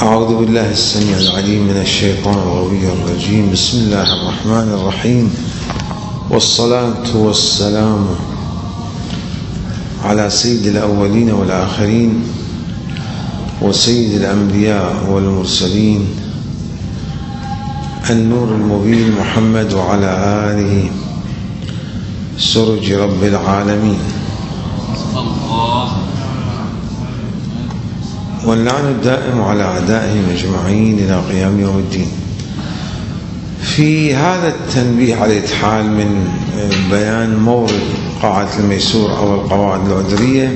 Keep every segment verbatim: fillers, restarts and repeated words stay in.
أعوذ بالله السميع العليم من الشيطان الغوي الرجيم. بسم الله الرحمن الرحيم، والصلاة والسلام على سيد الأولين والآخرين وسيد الأنبياء والمرسلين النور المبين محمد وعلى آله سرج رب العالمين، واللعن الدائم على أعدائهم أجمعين إلى قيام يوم الدين. في هذا التنبيه على الإتحال من بيان مورد قاعدة الميسور أو القواعد العذرية،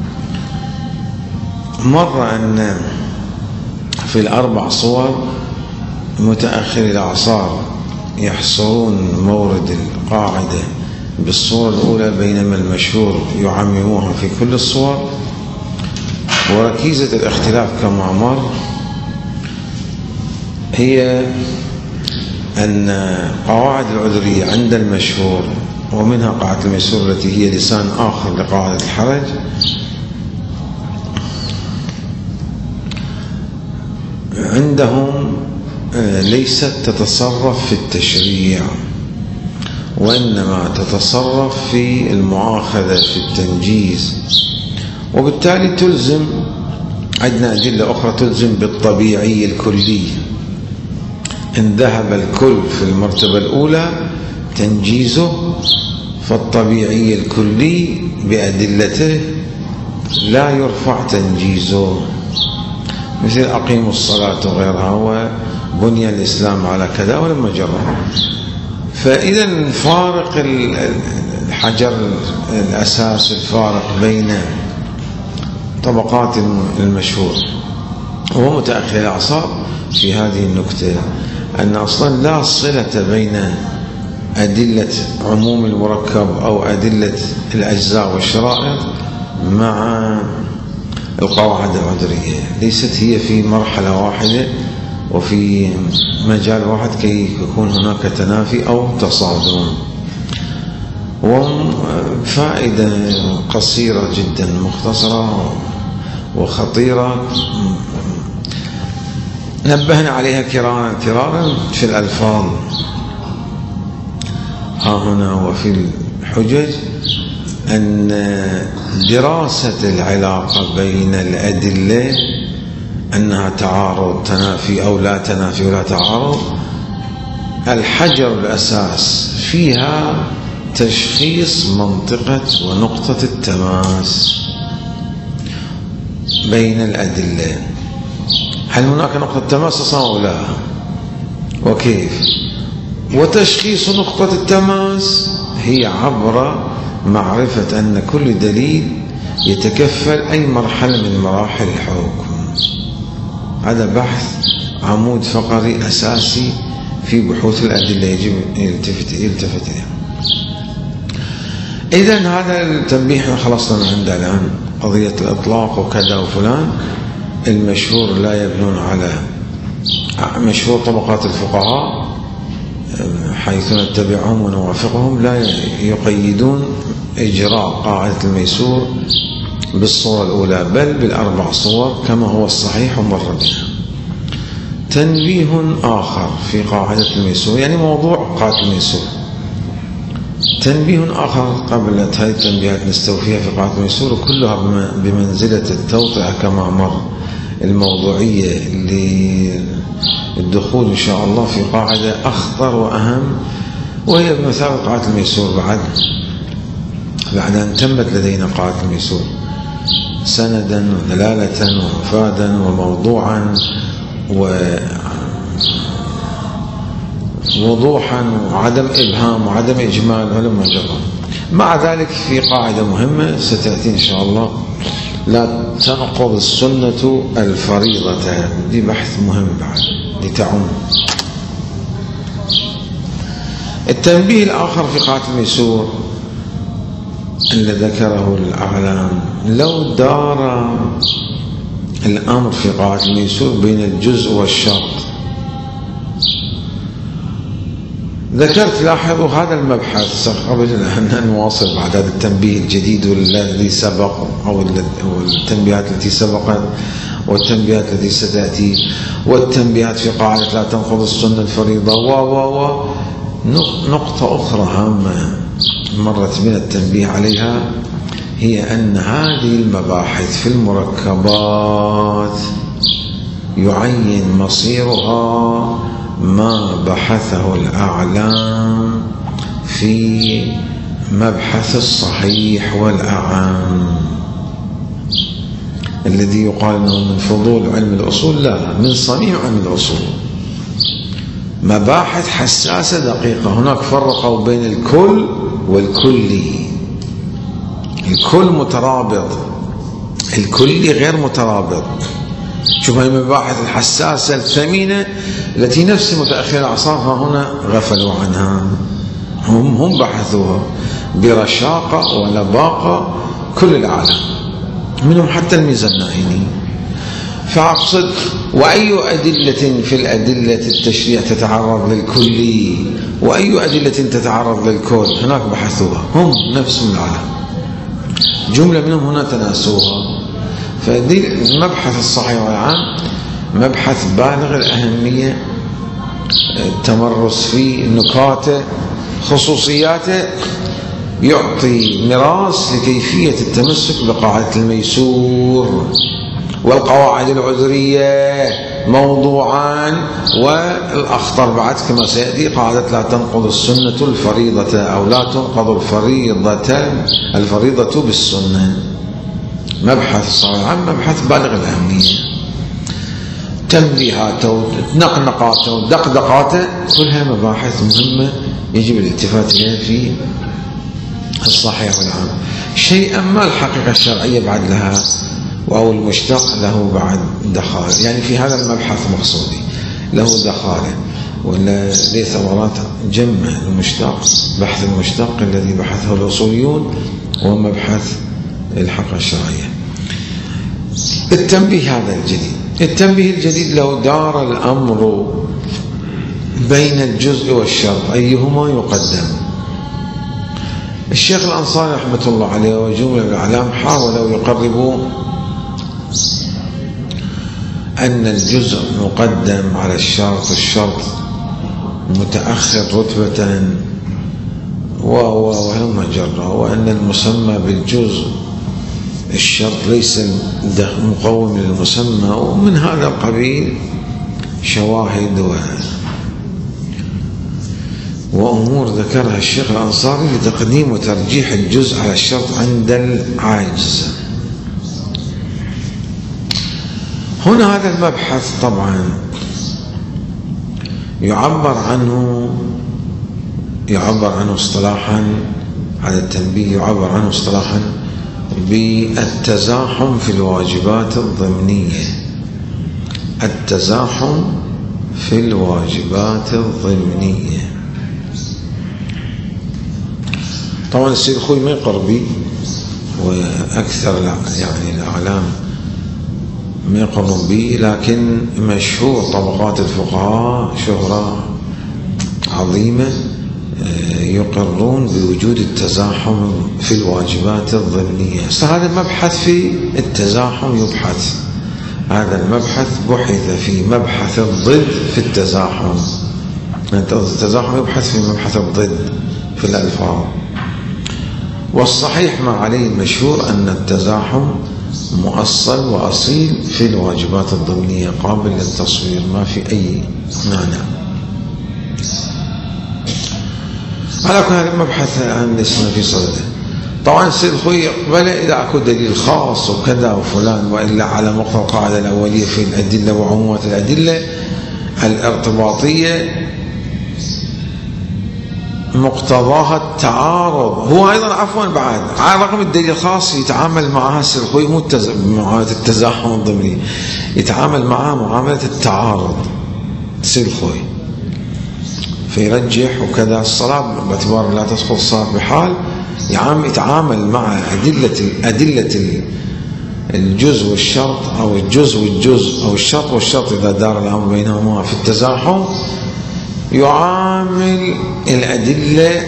مر أن في الأربع صور متأخر الأعصار يحصرون مورد القاعدة بالصورة الأولى، بينما المشهور يعمموها في كل الصور. وركيزة الاختلاف كما مر هي أن قواعد العذرية عند المشهور، ومنها قاعدة الميسور التي هي لسان آخر لقاعدة الحرج، عندهم ليست تتصرف في التشريع، وإنما تتصرف في المؤاخذة في التنجيز، وبالتالي تلزم. عندنا أدلة أخرى تلزم بالطبيعي الكلي. إن ذهب الكل في المرتبة الأولى تنجيزه، فالطبيعي الكلي بأدلته لا يرفع تنجيزه، مثل أقيموا الصلاة وغيرها، وبني الإسلام على كذا ولما جرى. فإذا فارق الحجر الأساس، الفارق بين طبقات المشهور وهو متأخر الأعصاب في هذه النكتة، أن أصلا لا صلة بين أدلة عموم المركب أو أدلة الأجزاء والشرائط مع القواعد العذرية، ليست هي في مرحلة واحدة وفي مجال واحد كي يكون هناك تنافي أو تصادم. وفائدة قصيرة جدا مختصرة وخطيرة نبهنا عليها كرارا كرارا في الألفاظ ها هنا وفي الحجج، أن دراسة العلاقة بين الأدلة أنها تعارض تنافي أو لا تنافي ولا تعارض، الحجر الأساس فيها تشخيص منطقة ونقطة التماس بين الأدلة. هل هناك نقطة تماس أصلا أو لا؟ وكيف؟ وتشخيص نقطة التماس هي عبر معرفة أن كل دليل يتكفل أي مرحلة من مراحل الحكم. هذا بحث عمود فقري أساسي في بحوث الأدلة يجب يلتفت يلتفت إليه. إذن هذا التنبيه خلصنا من عنده الآن، قضية الإطلاق وكذا وفلان. المشهور لا يبنون على مشهور طبقات الفقهاء حيث نتبعهم ونوافقهم، لا يقيدون إجراء قاعدة الميسور بالصورة الأولى، بل بالأربع صور كما هو الصحيح ومر بها. تنبيه آخر في قاعدة الميسور، يعني موضوع قاعدة الميسور، تنبيه آخر قبل هذه التنبيهات نستوفيها في قاعدة الميسور، وكلها بمنزلة التوطئة كما مر، الموضوعية للدخول إن شاء الله في قاعدة أخطر وأهم، وهي بمثابة قاعدة الميسور بعد بعد أن تمت لدينا قاعدة الميسور سندا ودلالة ومفادا وموضوعا ووضوحا وعدم إبهام وعدم إجمال ولما جرى. مع ذلك في قاعدة مهمة ستأتي إن شاء الله، لا تنقض السنة الفريضة، دي بحث مهم بعد لتعم. التنبيه الآخر في قاعدة الميسور اللي ذكره الأعلام، لو دار الأمر في قاعدة الميسور بين الجزء والشرط، ذكرت لاحظوا هذا المبحث قبل أن نواصل بعد هذا التنبيه الجديد والذي سبق أو التنبيهات التي سبقت والتنبيهات التي ستأتي، والتنبيهات في قاعدة لا تنقض السنة الفريضة و و و نقطة أخرى هامة مرت بنا التنبيه عليها، هي أن هذه المباحث في المركبات يعين مصيرها ما بحثه الأعلام في مبحث الصحيح والأعام الذي يقال أنه من فضول علم الأصول. لا، من صميم علم الأصول. مباحث حساسة دقيقة. هناك فرقوا بين الكل والكلي. الكل مترابط، الكلي غير مترابط. شوف هاي المباحث الحساسة الثمينة التي نفس متأخر الأعصار هنا غفلوا عنها، هم هم بحثوها برشاقة ولباقة كل العالم، منهم حتى الميزانائني. فأقصد وأي أدلة في الأدلة التشريع تتعرض للكلي وأي أدلة تتعرض للكل هناك بحثوها، هم نفسهم العالم، جملة منهم هنا تناسوها. فدي المبحث الصحيح والعام مبحث بالغ الأهمية، التمرس فيه، نكاته، خصوصياته، يعطي مراس لكيفية التمسك بقاعدة الميسور والقواعد العذرية موضوعان، والأخطر بعد كما سيأتي قاعدة لا تنقض السنة الفريضة أو لا تنقض الفريضة الفريضة بالسنة. مبحث الصحيح والعام مبحث بالغ الأهمية، تنبيهاته نقنقاته ودقدقاته كلها مباحث مهمة يجب الالتفات إليها في الصحيح والعام. شيئا ما الحقيقة الشرعية بعد لها أو المشتق له بعد دخال، يعني في هذا المبحث مقصودي له دخاله ولا ليه ثمرات جمع المشتق، بحث المشتق الذي بحثه الأصوليون ومبحث الحقيقة الشرعية. التنبيه هذا الجديد، التنبيه الجديد لو دار الأمر بين الجزء والشرط أيهما يقدم. الشيخ الأنصاري رحمة الله عليه وجملة الأعلام حاولوا يقربوا أن الجزء مقدم على الشرط، الشرط متأخر رتبة وهلم جرا، وأن المسمى بالجزء الشرط ليس مقوم للمسمى، ومن هذا القبيل شواهد و وأمور ذكرها الشيخ الأنصاري لتقديم وترجيح الجزء على الشرط عند العاجز. هنا هذا المبحث طبعا يعبر عنه يعبر عنه اصطلاحا، هذا التنبيه يعبر عنه اصطلاحا بالتزاحم في الواجبات الضمنية. التزاحم في الواجبات الضمنية. طبعا السيد الخوي ما يقر به، وأكثر يعني الأعلام ما يقرون به، لكن مشهور طبقات الفقهاء شهرة عظيمة يقرون بوجود التزاحم في الواجبات الضمنية. هذا المبحث في التزاحم يبحث، هذا المبحث بحث في مبحث الضد في التزاحم. التزاحم يبحث في مبحث الضد في الألفاظ. والصحيح ما عليه المشهور أن التزاحم مؤصل وأصيل في الواجبات الضمنية قابل للتصوير، ما في أي مانع. على كل هذا المبحث الآن لسنا في صدده. طبعا السيد الخوي يقبل إذا أكو دليل خاص وكذا وفلان، وإلا على مقتضى القاعدة الأولية في الأدلة وعمومات الأدلة الارتباطية مقتضاها التعارض. هو أيضا عفوا بعد على رغم الدليل الخاص يتعامل معها السيد الخوي مو معاملة التزاحم الضمني، يتعامل معها معاملة التعارض السيد الخوي، فيرجح وكذا الصلاة باعتبار لا تسقط الصلاة بحال، يتعامل مع أدلة أدلة الجزء والشرط أو الجزء والجزء أو الشرط والشرط إذا دار الأمر بينهما في التزاحم، يعامل الأدلة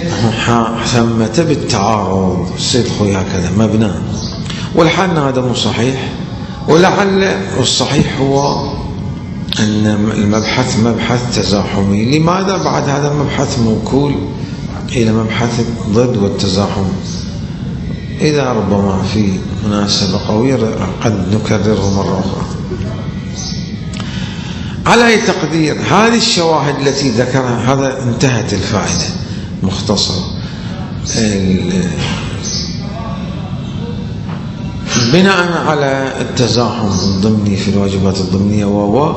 ثمة بالتعارض. السيد خوي هكذا مبنى، والحال هذا مو صحيح، ولعل الصحيح هو أن المبحث مبحث تزاحمي. لماذا بعد هذا مبحث موكول إلى مبحث ضد والتزاحم؟ إذا ربما في مناسبة قوية قد نكرره مرة أخرى. على أي تقدير هذه الشواهد التي ذكرها، هذا انتهت الفائدة مختصرة. بناء على التزاحم الضمني في الواجبات الضمنية و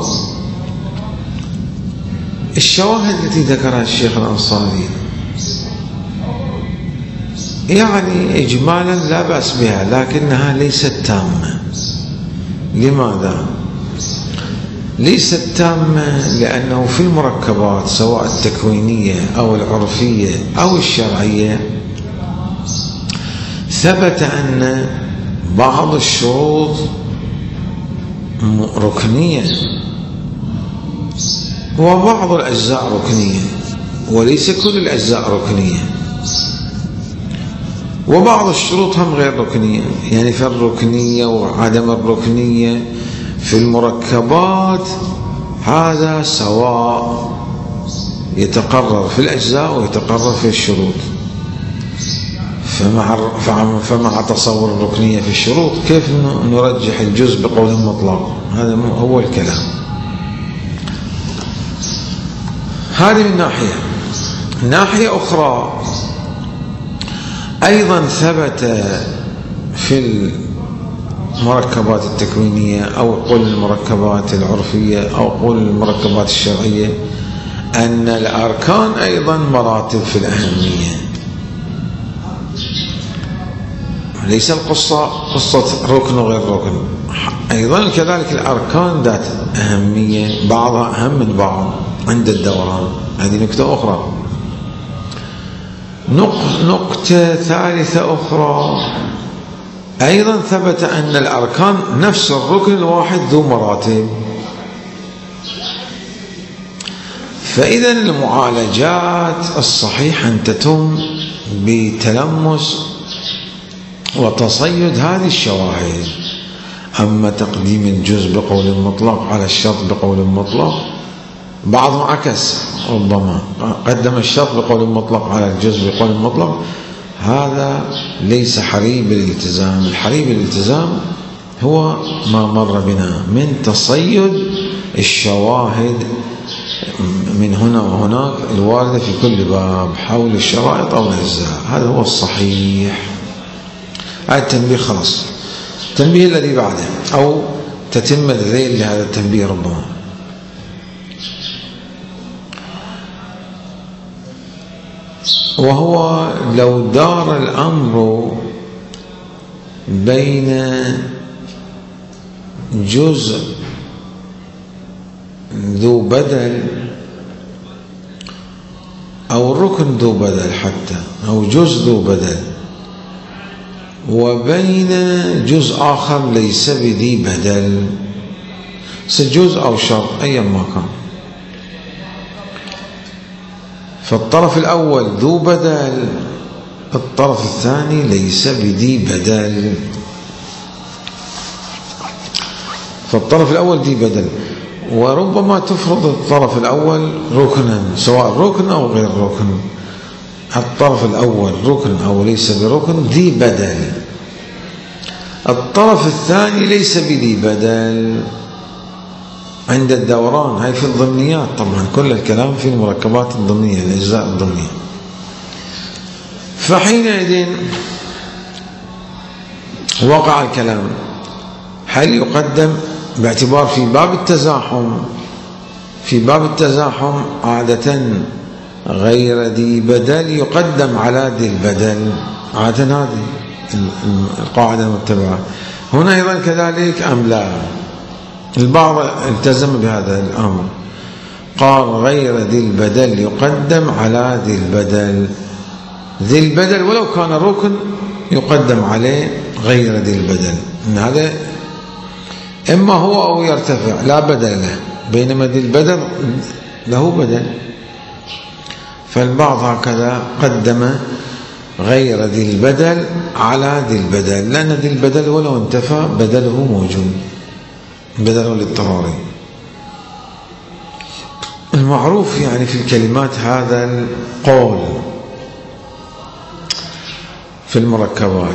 الشواهد التي ذكرها الشيخ الأنصاري يعني إجمالا لا بأس بها، لكنها ليست تامة. لماذا؟ ليست تامة لأنه في المركبات سواء التكوينية أو العرفية أو الشرعية ثبت أن بعض الشروط ركنية وبعض الأجزاء ركنية، وليس كل الأجزاء ركنية، وبعض الشروط هم غير ركنية. يعني في الركنية وعدم الركنية في المركبات هذا سواء يتقرر في الأجزاء ويتقرر في الشروط. فمع فمع تصور الركنية في الشروط كيف نرجح الجزء بقول مطلق؟ هذا هو الكلام. هذه من ناحية. ناحية أخرى أيضا ثبت في المركبات التكوينية أو قل المركبات العرفية أو قل المركبات الشرعية أن الأركان أيضا مراتب في الأهمية. ليس القصة قصة ركن وغير ركن، أيضا كذلك الأركان ذات أهمية، بعضها أهم من بعض عند الدوران. هذه نكتة أخرى. نقطة ثالثة أخرى أيضا ثبت أن الأركان نفس الركن الواحد ذو مراتب. فإذا المعالجات الصحيحة أن تتم بتلمس وتصيد هذه الشواهد. أما تقديم الجزء بقول مطلق على الشرط بقول مطلق، بعضهم عكس، ربما قدم الشرط بقول مطلق على الجزء بقول مطلق، هذا ليس حريب الالتزام. الحريب الالتزام هو ما مر بنا من تصيد الشواهد من هنا وهناك الواردة في كل باب حول الشرائط أو الأجزاء. هذا هو الصحيح. هذا التنبيه خلاص. التنبيه الذي بعده أو تتمة ذيل لهذا التنبيه ربما. وهو لو دار الأمر بين جزء ذو بدل أو ركن ذو بدل حتى أو جزء ذو بدل وبين جزء آخر ليس بذي بدل، جزء أو شرط أيا ما كان، فالطرف الأول ذو بدل، الطرف الثاني ليس بذي بدل. فالطرف الأول ذي بدل، وربما تفرض الطرف الأول ركنا سواء ركن أو غير ركن. الطرف الأول ركن أو ليس بركن ذي بدل، الطرف الثاني ليس بذي بدل عند الدوران. هاي في الضمنيات طبعا، كل الكلام في المركبات الضمنية الأجزاء الضمنية. فحينئذ وقع الكلام هل يقدم باعتبار في باب التزاحم في باب التزاحم عادة غير ذي بدل يقدم على ذي البدل، عادة هذه القاعدة المتبعة. هنا أيضا كذلك أم لا؟ البعض التزم بهذا الأمر، قال غير ذي البدل يقدم على ذي البدل. ذي البدل ولو كان ركن يقدم عليه غير ذي البدل، إن هذا إما هو أو يرتفع لا بدل له، بينما ذي البدل له بدل. فالبعض هكذا قدم غير ذي البدل على ذي البدل، لأن ذي البدل ولو انتفى بدله موجود. بدل الاضطراري. المعروف يعني في الكلمات هذا القول في المركبات،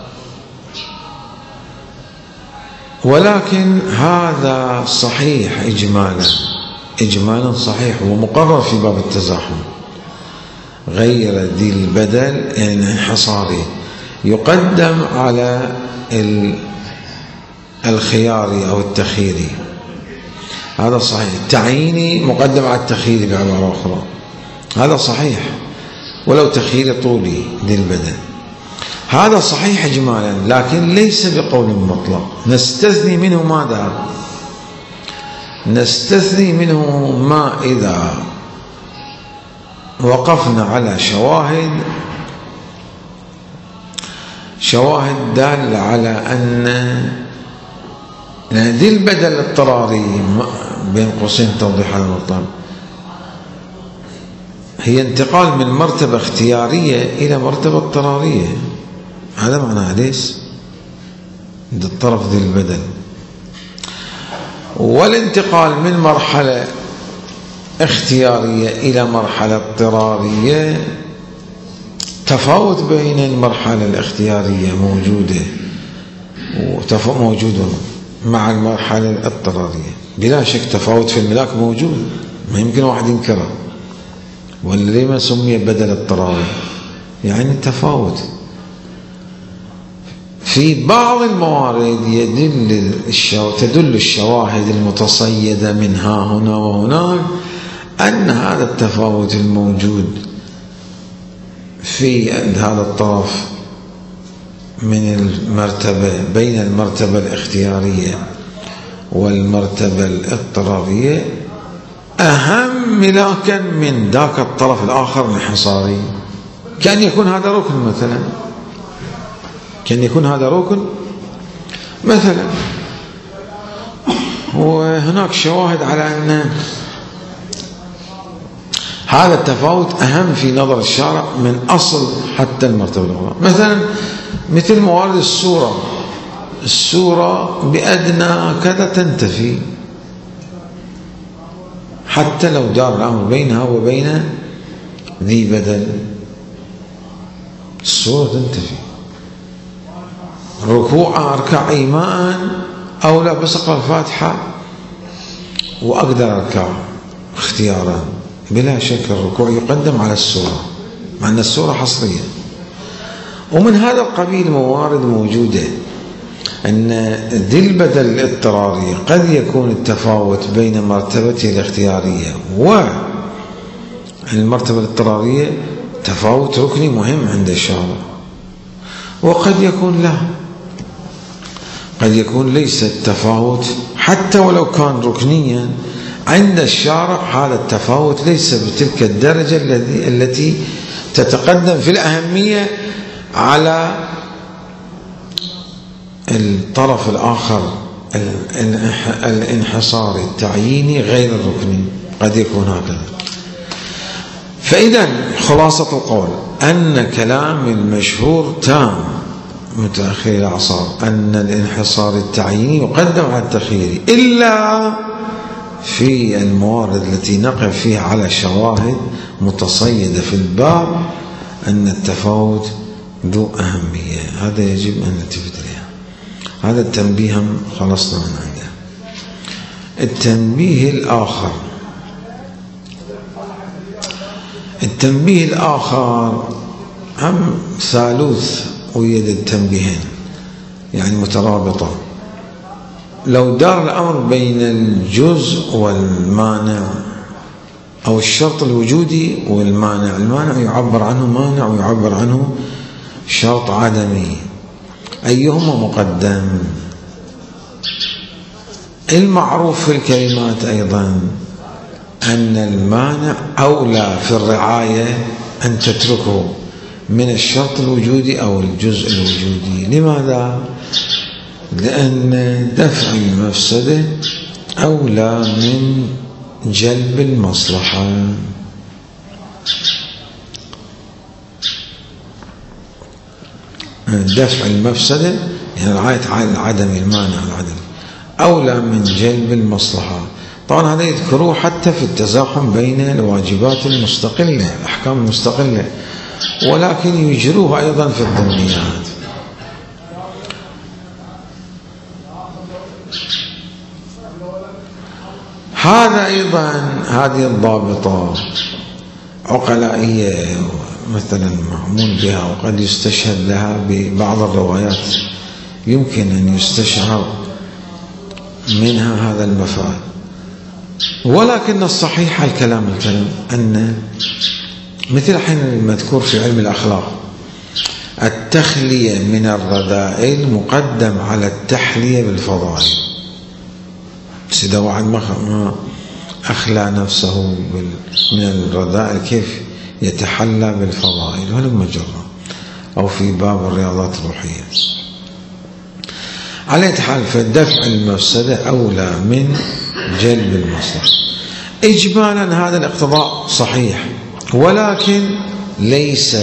ولكن هذا صحيح إجمالا، إجمالا صحيح ومقرر في باب التزاحم. غير ذي البدل يعني الانحصاري يقدم على الخياري أو التخييري، هذا صحيح. التعييني مقدم على التخييري بعبارة أخرى، هذا صحيح ولو تخييري طولي ذي البدل، هذا صحيح إجمالا، لكن ليس بقول مطلق. نستثني منه ماذا؟ نستثني منه ما إذا وقفنا على شواهد شواهد دالة على أن ذي البدل الاضطراري بين قوسين توضيح هذا المطلب هي انتقال من مرتبة اختيارية إلى مرتبة اضطرارية، هذا معناه ليس الطرف ذي البدل. والانتقال من مرحلة اختيارية إلى مرحلة اضطرارية تفاوت بين المرحلة الاختيارية موجودة موجودة مع المرحلة الاضطرارية، بلا شك تفاوت في الملاك موجود، ما يمكن واحد ينكره. ولما سمي بدل اضطراري يعني تفاوت. في بعض الموارد يدل الشو... تدل الشواهد المتصيدة منها هنا وهناك أن هذا التفاوت الموجود في هذا الطرف من المرتبة بين المرتبة الاختيارية والمرتبة الاضطرارية أهم ملاكا من ذاك الطرف الآخر الانحصاري. كان يكون هذا ركن مثلا، كان يكون هذا ركن مثلا، وهناك شواهد على أن هذا التفاوت أهم في نظر الشارع من أصل حتى المرتبة الأخرى. مثلا مثل موارد السورة، السورة بأدنى كذا تنتفي حتى لو دار الأمر بينها وبين ذي بدل، السورة تنتفي. ركوع أركع إيماء أو لا بس أقرأ الفاتحة وأقدر أركع اختيارا، بلا شك الركوع يقدم على السورة مع أن السورة حصرية. ومن هذا القبيل موارد موجودة أن ذي البدل الاضطراري قد يكون التفاوت بين مرتبته الاختيارية والمرتبة الاضطرارية تفاوت ركني مهم عند الشارع، وقد يكون لا، قد يكون ليس التفاوت حتى ولو كان ركنيا عند الشارع، هذا التفاوت ليس بتلك الدرجة التي تتقدم في الأهمية على الطرف الآخر الانحصاري التعييني غير الركني، قد يكون هكذا. فإذا خلاصة القول أن كلام المشهور تام متأخر الأعصار أن الانحصار التعييني يقدم على التخييري، إلا في الموارد التي نقف فيها على شواهد متصيدة في الباب أن التفاوت ذو أهمية، هذا يجب أن نلتفت إليه. هذا التنبيه خلصنا من عنده. التنبيه الآخر التنبيه الآخر هم ثالوث ويد التنبيهين يعني مترابطة. لو دار الأمر بين الجزء والمانع أو الشرط الوجودي والمانع، المانع يعبر عنه مانع ويعبر عنه شرط عدمي، أيهما مقدم؟ المعروف في الكلمات أيضا أن المانع أولى في الرعاية أن تتركه من الشرط الوجودي أو الجزء الوجودي. لماذا؟ لأن دفع المفسدة أولى من جلب المصلحة. دفع المفسدة يعني رعاية العدم، المانع العدم أولى من جلب المصلحة. طبعا هذا يذكروه حتى في التزاحم بين الواجبات المستقلة، الأحكام المستقلة، ولكن يجروه أيضا في الضمنيات. هذا أيضا هذه الضابطة عقلائية مثلا مأمون بها، وقد يستشهد لها ببعض الروايات يمكن أن يستشعر منها هذا المفعول. ولكن الصحيح الكلام الكلام أن مثل الحين المذكور في علم الأخلاق التخلية من الرذائل مقدم على التحلية بالفضائل. إذا واحد ما أخلى نفسه من الرذائل كيف يتحلى بالفضائل؟ ولم مجرى. أو في باب الرياضات الروحية. على حال فدفع المفسدة أولى من جلب المصلحة. إجمالا هذا الاقتضاء صحيح، ولكن ليس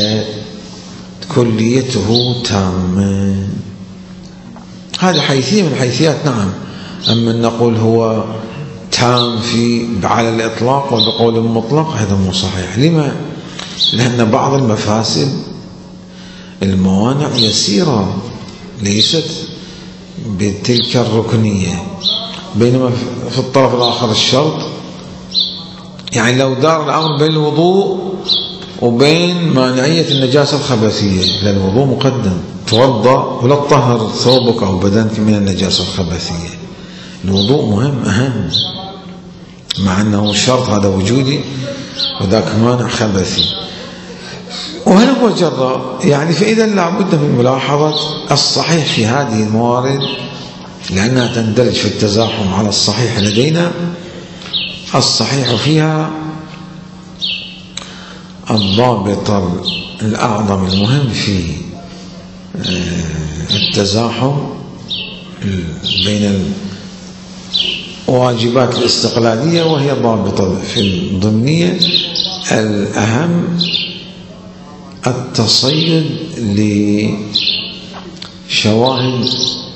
كليته تامة. هذه حيثية من حيثيات، نعم. أما نقول هو تام في على الإطلاق وبقول مطلق هذا مو صحيح. لما؟ لأن بعض المفاسد الموانع يسيرة ليست بتلك الركنية، بينما في الطرف الآخر الشرط. يعني لو دار الأمر بين الوضوء وبين مانعية النجاسة الخبثية، للوضوء مقدم، توضأ ولا تطهر ثوبك أو بدنك من النجاسة الخبثية. الوضوء مهم أهم، مع أنه شرط هذا وجودي وذاك مانع خبثي. وهل هو جرى؟ يعني فإذا لابد من ملاحظة الصحيح في هذه الموارد، لأنها تندرج في التزاحم على الصحيح لدينا. الصحيح فيها الضابط الأعظم المهم في التزاحم بين الواجبات الاستقلالية، وهي ضابطة في الضمنية. الأهم التصيد لشواهد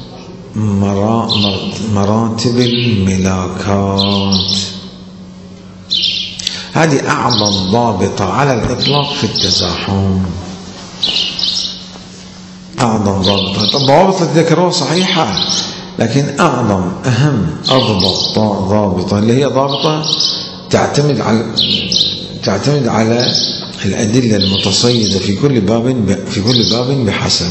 مراتب الملاكات. هذه أعظم ضابطة على الإطلاق في التزاحم، أعظم ضابطة. الضوابط التي ذكروها صحيحة، لكن أعظم أهم أضبط ضابطة اللي هي ضابطة تعتمد على تعتمد على الأدلة المتصيدة في كل باب في كل باب بحسب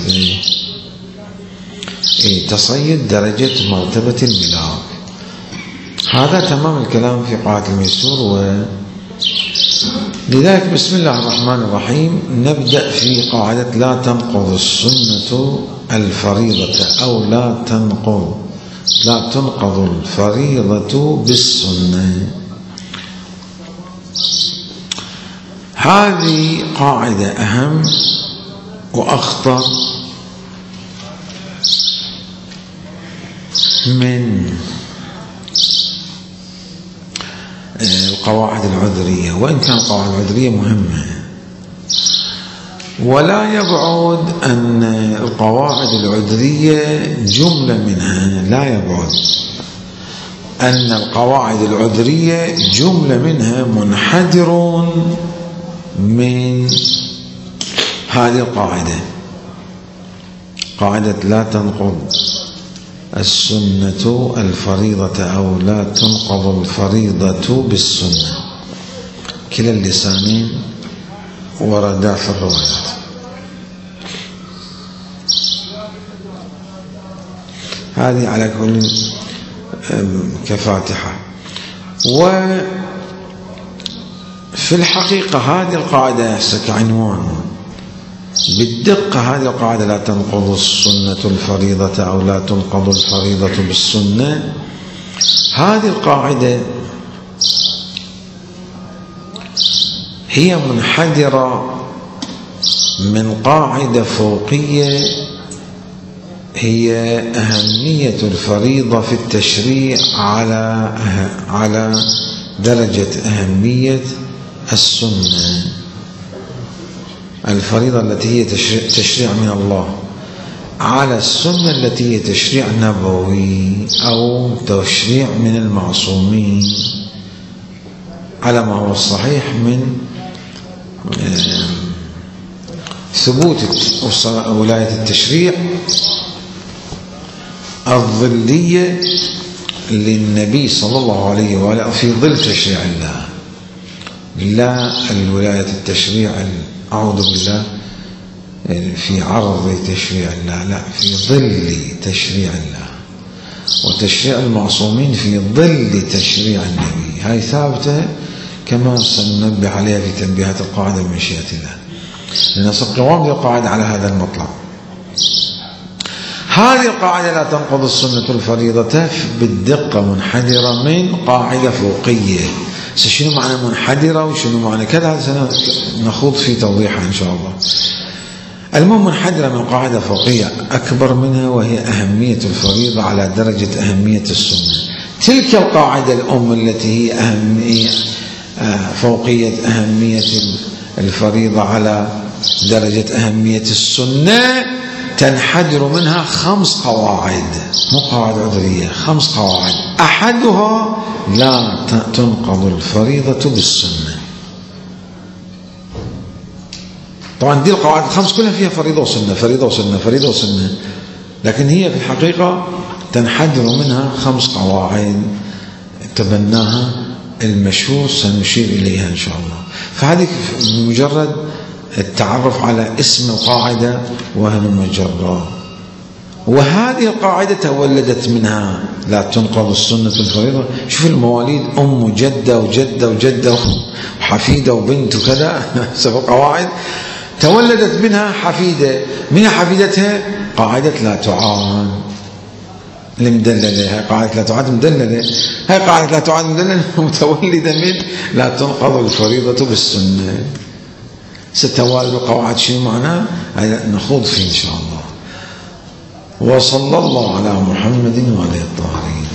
إيه تصيد درجة مرتبة الملاك. هذا تمام الكلام في قاعدة الميسور. و لذلك بسم الله الرحمن الرحيم نبدأ في قاعدة لا تنقض السنة الفريضة، أو لا تنقض لا تنقض الفريضة بالسنة. هذه قاعدة أهم وأخطر من القواعد العذرية، وإن كان القواعد العذرية مهمة. ولا يبعد أن القواعد العذرية جملة منها لا يبعد أن القواعد العذرية جملة منها منحدر من هذه القاعدة، قاعدة لا تنقض السنة الفريضة، أو لا تنقض الفريضة بالسنة. كلا اللسانين وردا في الروايات. هذه على كل كفاتحة. وفي الحقيقة هذه القاعدة كعنوان بالدقة، هذه القاعدة لا تنقض السنة الفريضة أو لا تنقض الفريضة بالسنة، هذه القاعدة هي منحدرة من قاعدة فوقية هي أهمية الفريضة في التشريع على على درجة أهمية السنة. الفريضة التي هي تشريع من الله، على السنة التي هي تشريع نبوي أو تشريع من المعصومين على ما هو الصحيح من ثبوت ولاية التشريع الظلية للنبي صلى الله عليه وآله في ظل تشريع الله، لا الولاية التشريع أعوذ بالله في عرض تشريع الله، لا في ظل تشريع الله، وتشريع المعصومين في ظل تشريع النبي. هاي ثابتة كما سننبه عليها في تنبيهات القاعدة بمشيئة الله، لأن قوام القاعدة على هذا المطلب. هذه القاعدة لا تنقض السنة الفريضة بالدقة، منحدرة من قاعدة فوقية. شنو معنى منحدرة وشنو معنى كذا سنخوض في توضيحها إن شاء الله. المهم منحدرة من قاعدة فوقية أكبر منها، وهي أهمية الفريضة على درجة أهمية السنة. تلك القاعدة الأم التي هي أهمية فوقية أهمية الفريضة على درجة أهمية السنة تنحدر منها خمس قواعد، مو قواعد عذرية، خمس قواعد. أحدها لا تنقض الفريضة بالسنة. طبعا دي القواعد الخمس كلها فيها فريضة وسنة فريضة وسنة فريضة وسنة، لكن هي في الحقيقة تنحدر منها خمس قواعد تبناها المشهور سنشير إليها إن شاء الله. فهذه مجرد التعرف على اسم القاعدة وهم المجرة. وهذه القاعدة تولدت منها لا تنقض السنة الفريضة. شوف المواليد أم وجدة وجدة وجدة وحفيدة وبنت وكذا سبع قواعد تولدت منها حفيدة. من حفيدتها؟ قاعدة لا تعان المدللة. هاي قاعدة لا تعان مدللة. هاي قاعدة لا تعان مدللة متولدة من لا تنقض الفريضة بالسنة. ستوالد القواعد شيء معناه نخوض فيه إن شاء الله. وصلى الله على محمد وعلى الطاهرين.